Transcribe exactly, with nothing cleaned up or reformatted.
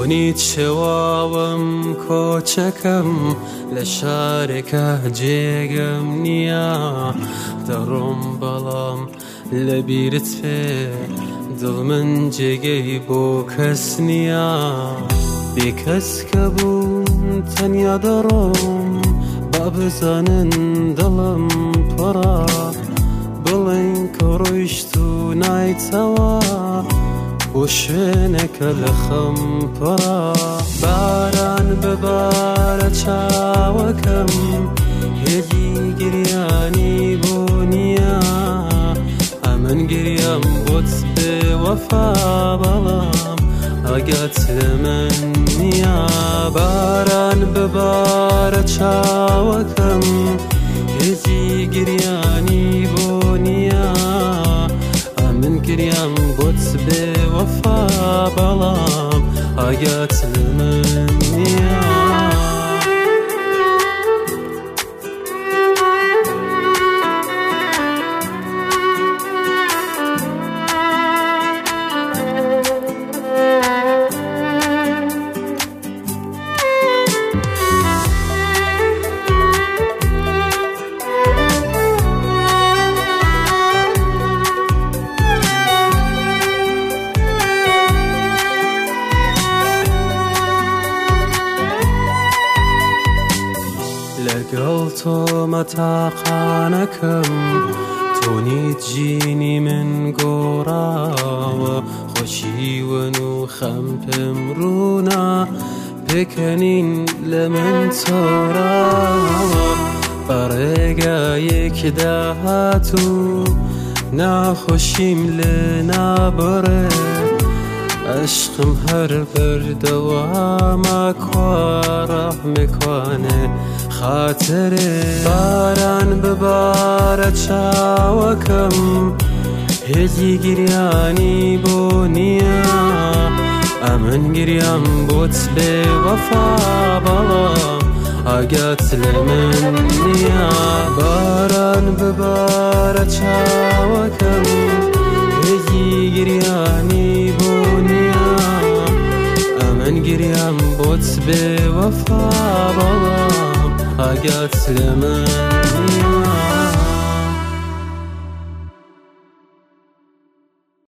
تونیت شواوم کۆچەکەم لە شارێکە جێگەم نییە دەڕۆم بەڵام لە بیرت فێ دڵ من جێگەی بۆ کەس نییە بێ کەس کە بووم تەنیا دەڕۆم با بزانن دڵم پڕە بڵێن کە ڕۆیشت و نایتەوە بۆ شوێنێکە لە خەم پڕە باران ببارە چاوەکەم هێلی گریانی بۆ نییە ئەمن گریام بۆت بێوەفا بەڵام ئاگات لە من نییە باران ببارە چاوەکەم هێلی گریانی بۆ نییە ئەمن گریام بۆت بێوەفا بەڵام ئاگات لە من نییە لەگەڵ تۆ مەتاقانەکەم تۆنیت ژینی من گۆڕاوە خۆشیوەن و خەم پێم ڕوونا پێکەنین لە من تۆراوە بەڕێگایەکدا هاتوو ناخۆشیم لێ نابڕێ عشقم هەر بەردەوامە کوا ڕەحمێکوانێ خاترێ باران ببارە چاوەکەم هێلی گریانی بۆ نییە ئەمن گریام بۆت بێوەفا بەڵام ئاگات لە من نییە باران ببارە چاوەکەم هێلی گریانی بۆ نییە ئەمن گریام بۆت بێوەفا بەڵام ئاگات لە من نییە